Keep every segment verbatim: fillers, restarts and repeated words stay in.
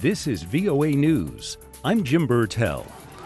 This is V O A News. I'm Jim Burtell.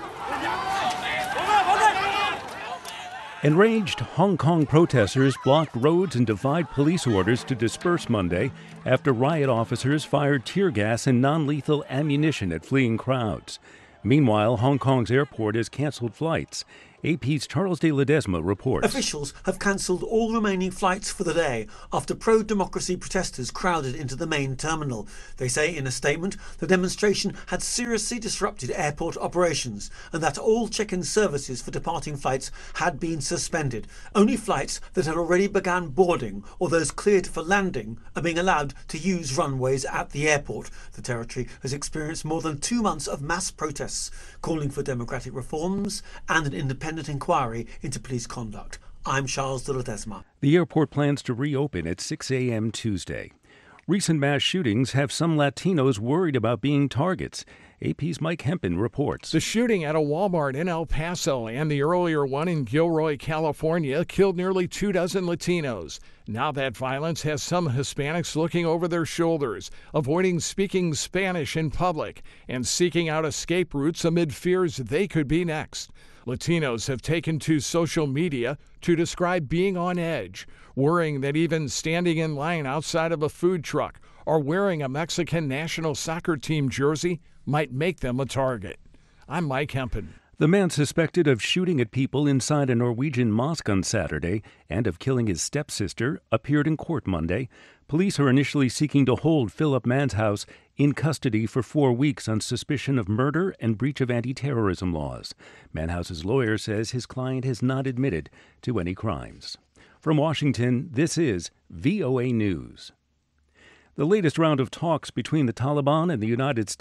Enraged Hong Kong protesters blocked roads and defied police orders to disperse Monday after riot officers fired tear gas and non-lethal ammunition at fleeing crowds. Meanwhile, Hong Kong's airport has canceled flights. A P's Charles de Ledesma reports. Officials have cancelled all remaining flights for the day after pro-democracy protesters crowded into the main terminal. They say in a statement the demonstration had seriously disrupted airport operations and that all check-in services for departing flights had been suspended. Only flights that had already begun boarding or those cleared for landing are being allowed to use runways at the airport. The territory has experienced more than two months of mass protests calling for democratic reforms and an independent inquiry into police conduct. I'm Charles de Ledesma. The airport plans to reopen at six a.m. Tuesday. Recent mass shootings have some Latinos worried about being targets. A P's Mike Hempen reports. The shooting at a Walmart in El Paso and the earlier one in Gilroy, California, killed nearly two dozen Latinos. Now that violence has some Hispanics looking over their shoulders, avoiding speaking Spanish in public, and seeking out escape routes amid fears they could be next. Latinos have taken to social media to describe being on edge, worrying that even standing in line outside of a food truck or wearing a Mexican national soccer team jersey might make them a target. I'm Mike Hempen. The man suspected of shooting at people inside a Norwegian mosque on Saturday and of killing his stepsister appeared in court Monday. Police are initially seeking to hold Philip Manshaus in custody for four weeks on suspicion of murder and breach of anti-terrorism laws. Manshaus's lawyer says his client has not admitted to any crimes. From Washington, this is V O A News. The latest round of talks between the Taliban and the United States